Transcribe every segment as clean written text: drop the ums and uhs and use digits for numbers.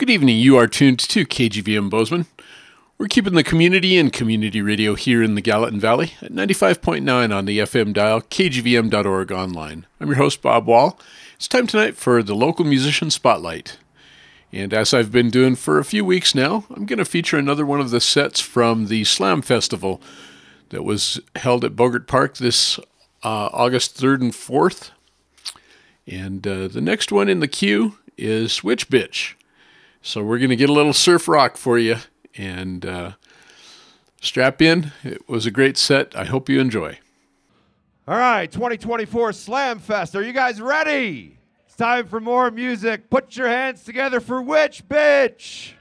Good evening. You are tuned to KGVM Bozeman. We're keeping the community and community radio here in the Gallatin Valley at 95.9 on the FM dial, kgvm.org online. I'm your host, Bob Wall. It's time tonight for the Local Musician Spotlight. And as I've been doing for a few weeks now, I'm going to feature another one of the sets from the Slam Festival that was held at Bogart Park this August 3rd and 4th. And the next one in the queue is Witch Bitch. So we're going to get a little surf rock for you and strap in. It was a great set. I hope you enjoy. All right, 2024 Slam Fest. Are you guys ready? It's time for more music. Put your hands together for Witch Bitch.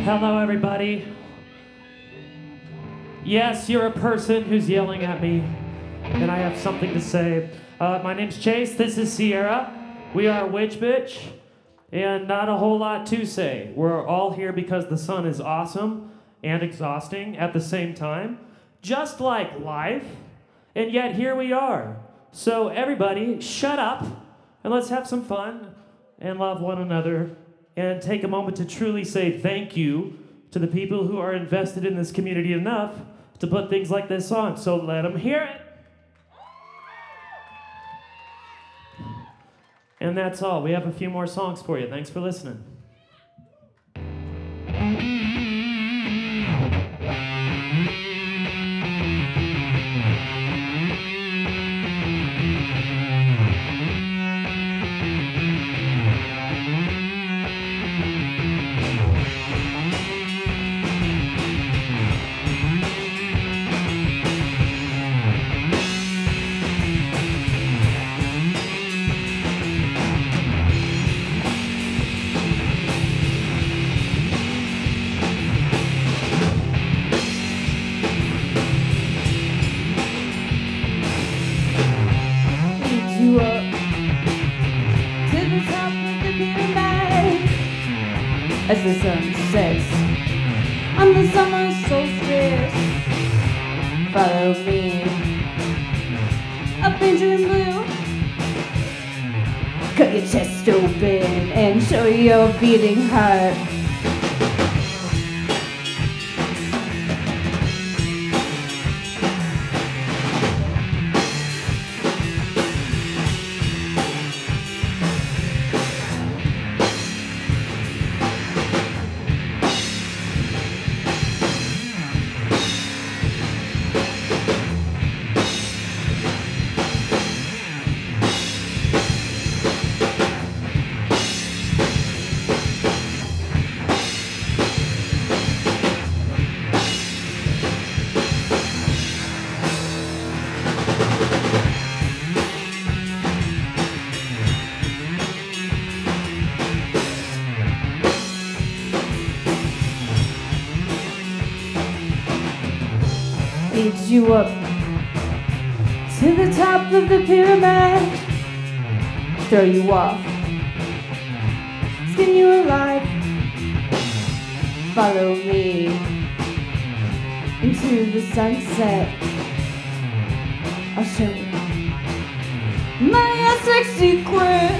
Hello, everybody. Yes, you're a person who's yelling at me, and I have something to say. My name's Chase, this is Sierra. We are Witch Bitch, and not a whole lot to say. We're all here because the sun is awesome and exhausting at the same time, just like life, and yet here we are. So everybody, shut up, and let's have some fun, and love one another, and take a moment to truly say thank you to the people who are invested in this community enough to put things like this on. So let them hear it. And that's all. We have a few more songs for you. Thanks for listening. As the sun sets on the summer solstice, follow me up into the blue. Cut your chest open and show your beating heart. Lead you up to the top of the pyramid, throw you off, skin you alive. Follow me into the sunset. I'll show you my sex secret.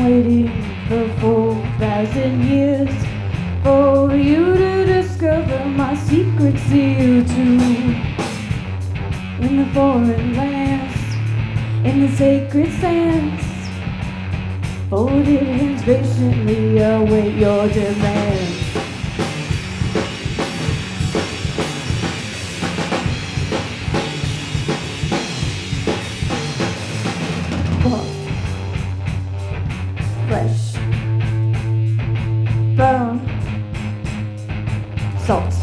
waiting for 4,000 years for you to discover my secrets to you too. In the foreign lands, in the sacred sands, folded hands patiently await your demands. Flesh, bone, salt,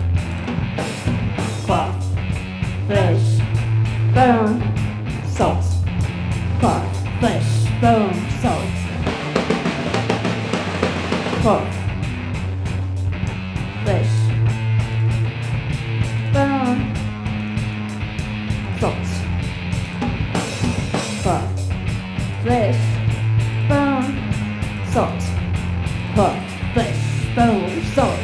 cloth, flesh, bone, salt, cloth, flesh, bone, salt, cloth, flesh, bone, salt, cloth, flesh, bone, salt, cloth, flesh, bone, salt.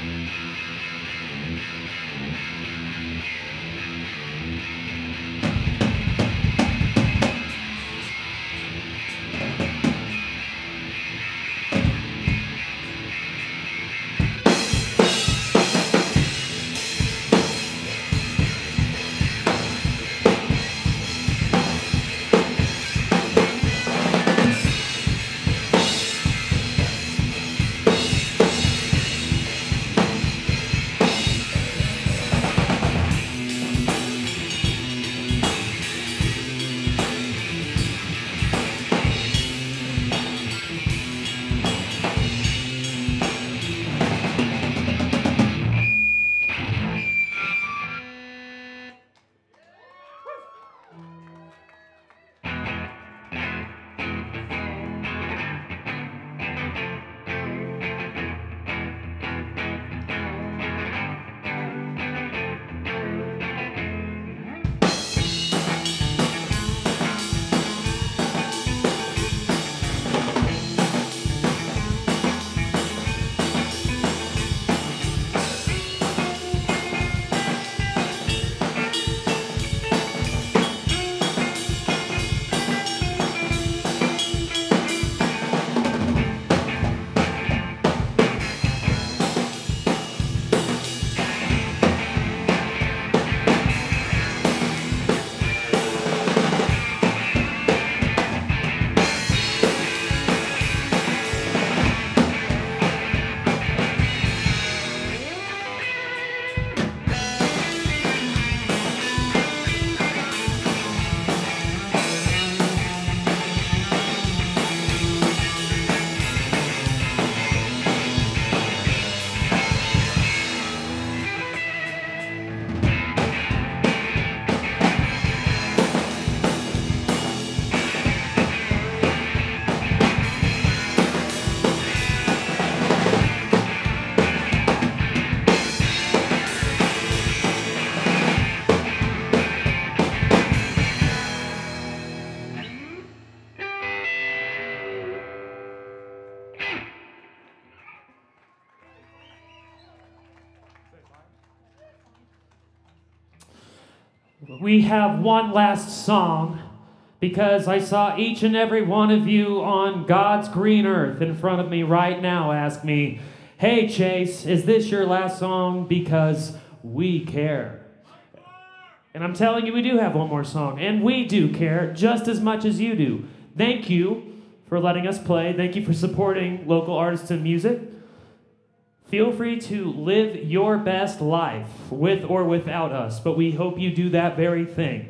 We have one last song because I saw each and every one of you on God's green earth in front of me right now ask me, "Hey Chase, is this your last song? Because we care." And I'm telling you, we do have one more song, and we do care just as much as you do. Thank you for letting us play. Thank you for supporting local artists and music. Feel free to live your best life, with or without us, but we hope you do that very thing.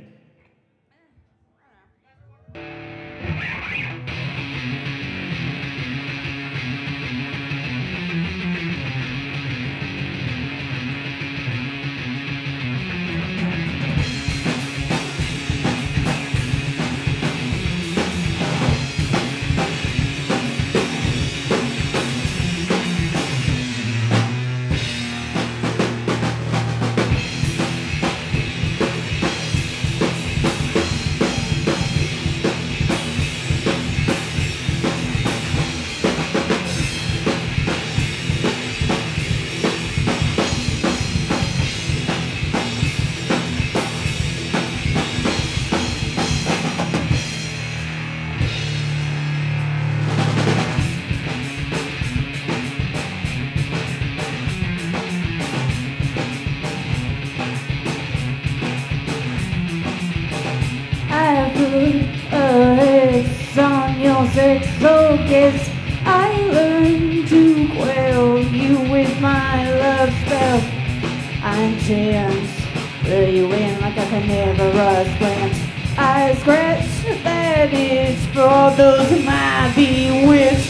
Sex focus, I learned to quell you with my love spell. I'm chance, lure you in like a carnivorous plant. I scratch that itch for all those who might be bewitched.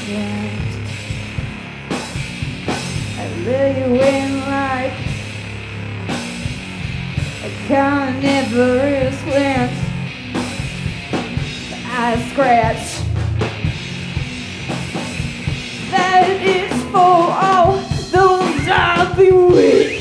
legend. I lure you in like a carnivorous glance. I scratch. That is for all those I bewitched.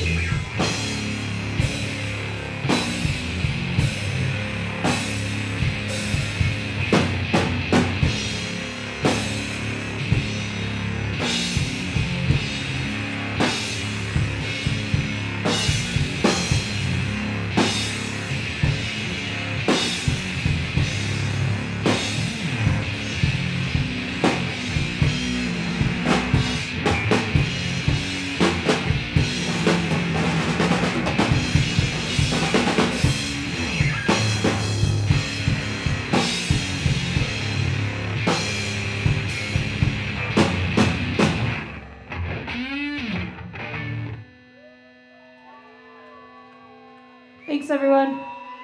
Thanks, everyone.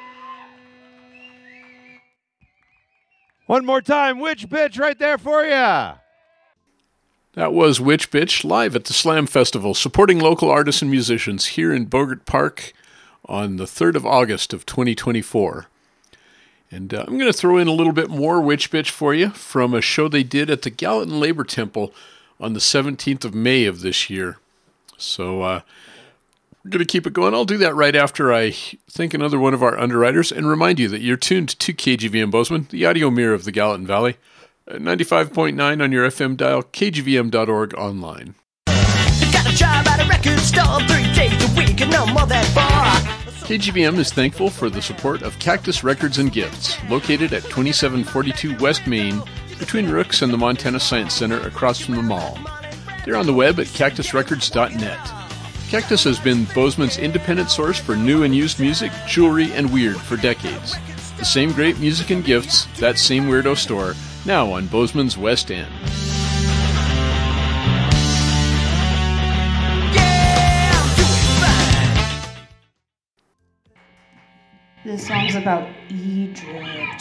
One more time, Witch Bitch right there for ya. That was Witch Bitch live at the Slam Festival, supporting local artists and musicians here in Bogart Park on the 3rd of August of 2024. And I'm going to throw in a little bit more Witch Bitch for you from a show they did at the Gallatin Labor Temple on the 17th of May of this year. So we're going to keep it going. I'll do that right after I thank another one of our underwriters and remind you that you're tuned to KGVM Bozeman, the audio mirror of the Gallatin Valley, at 95.9 on your FM dial, kgvm.org online. Got a job at a record store 3 days a week and no more than 4. KGVM is thankful for the support of Cactus Records and Gifts, located at 2742 West Main, between Rooks and the Montana Science Center across from the mall. They're on the web at cactusrecords.net. Cactus has been Bozeman's independent source for new and used music, jewelry, and weird for decades. The same great music and gifts, that same weirdo store, now on Bozeman's West End. This song's about Egypt.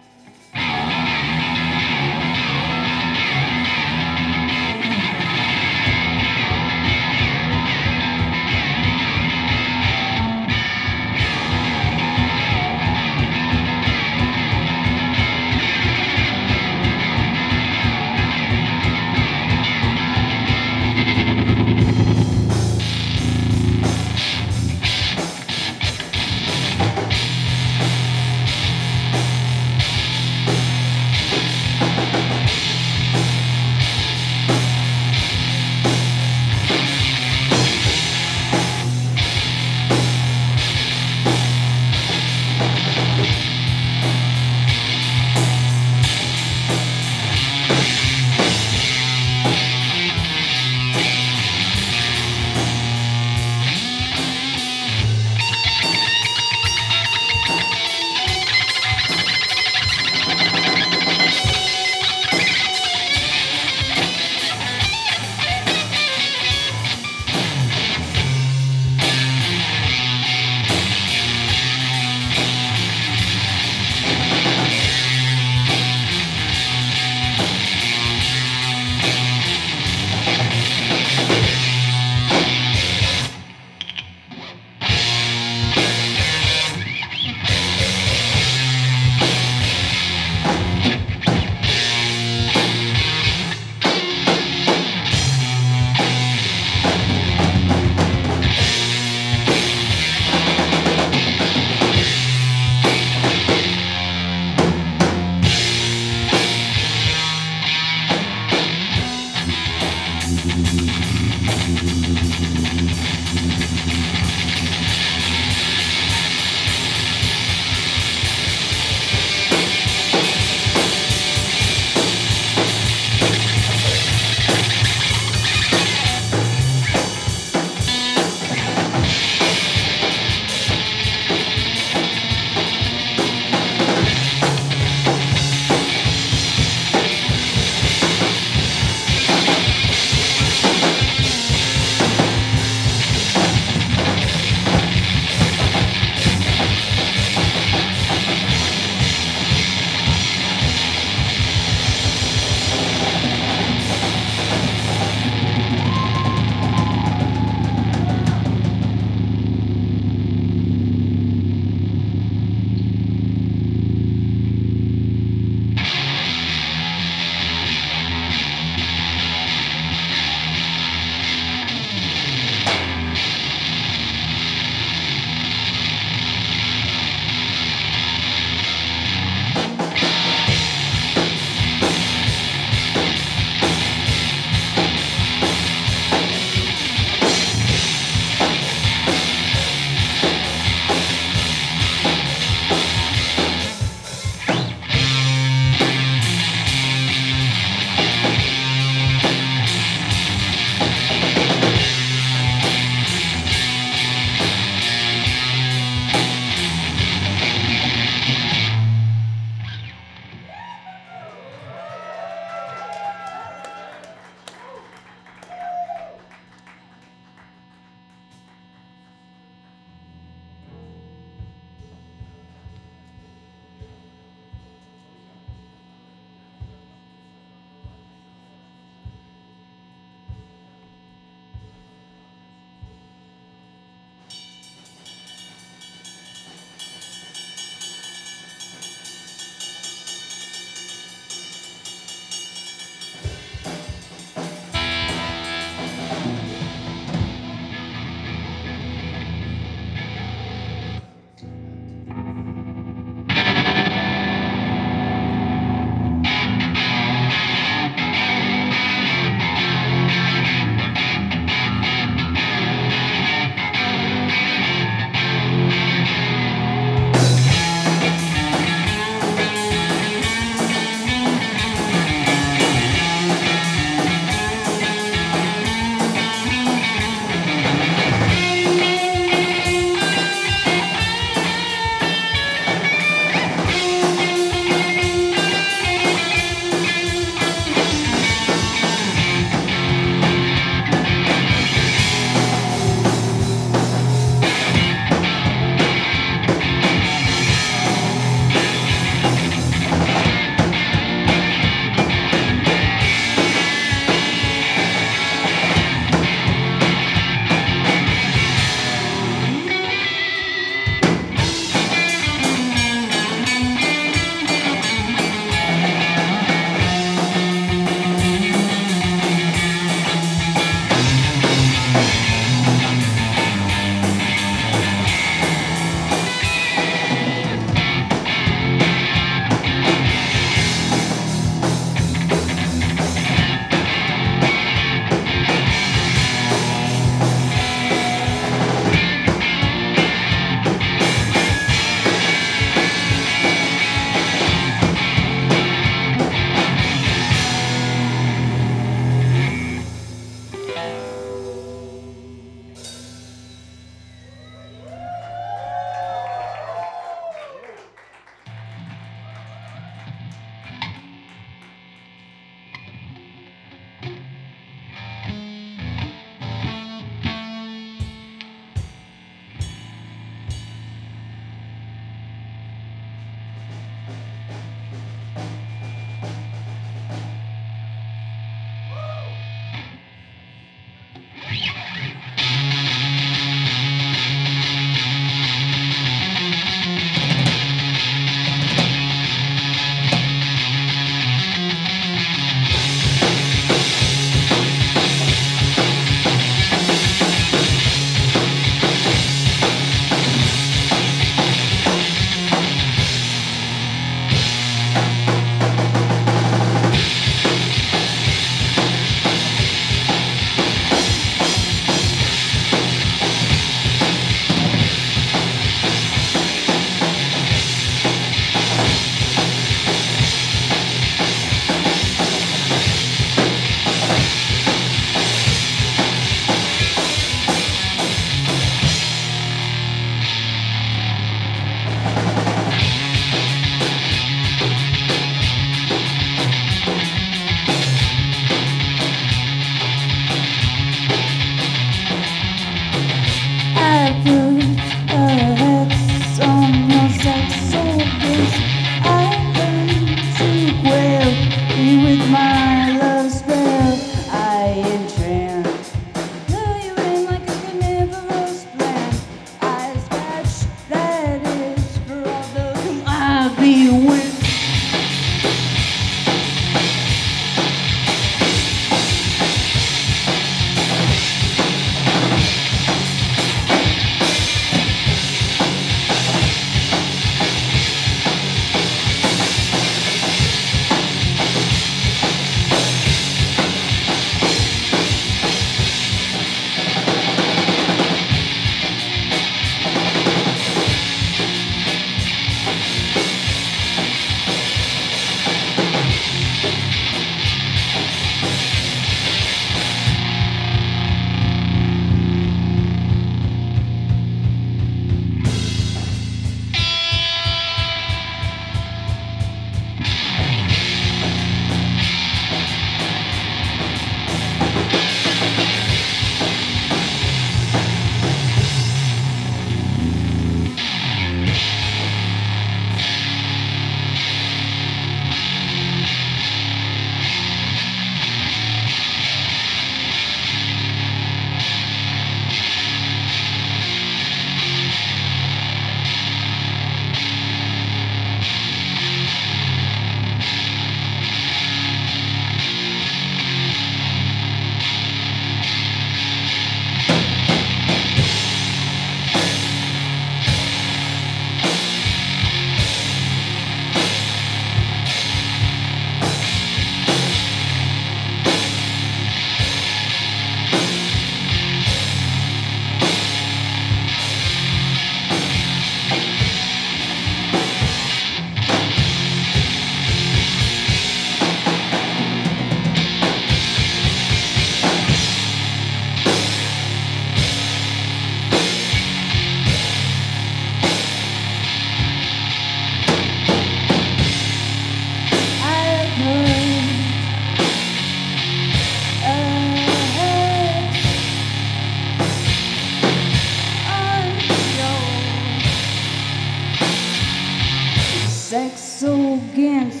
backs against.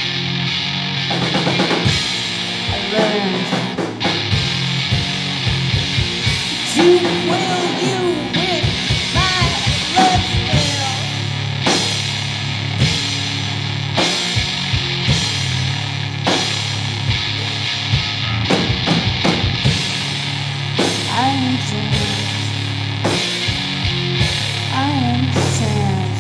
I learned to quell you with my love spell. I am changed. I am sad.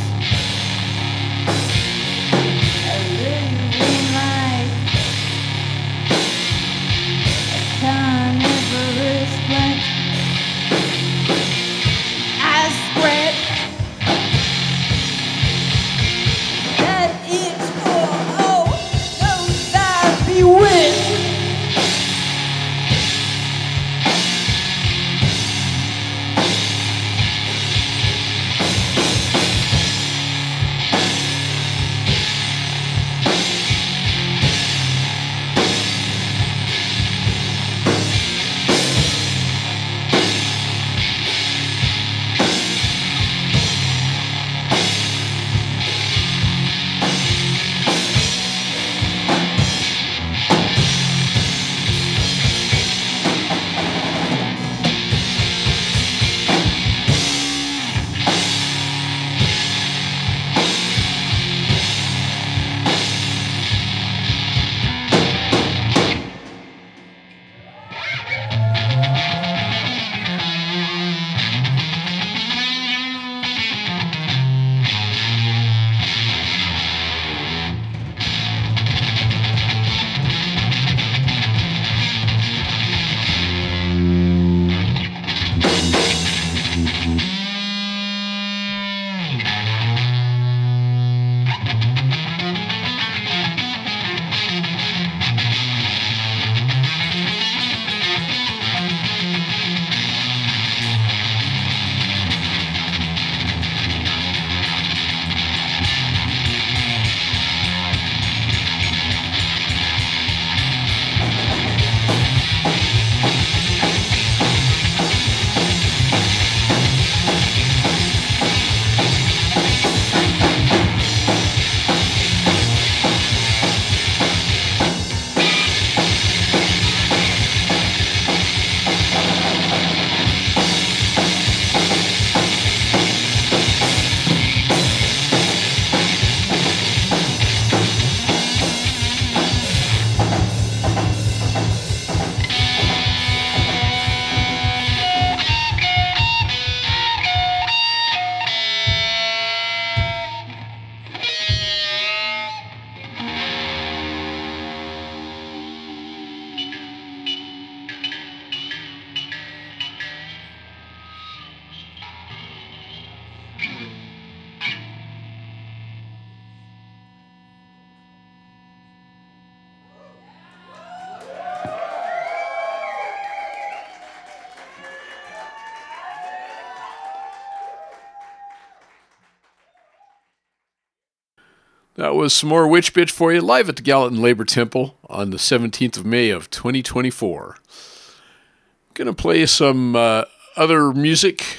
I really like a carnivorous plant. I scratch that it's for all those I bewitch. That was some more Witch Bitch for you, live at the Gallatin Labor Temple on the 17th of May of 2024. Going to play some other music,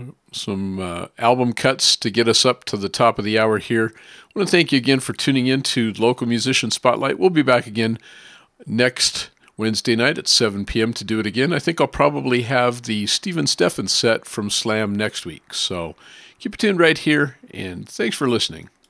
some album cuts to get us up to the top of the hour here. I want to thank you again for tuning in to Local Musician Spotlight. We'll be back again next Wednesday night at 7 p.m. to do it again. I think I'll probably have the Steven Steffen set from Slam next week. So keep it tuned right here, and thanks for listening.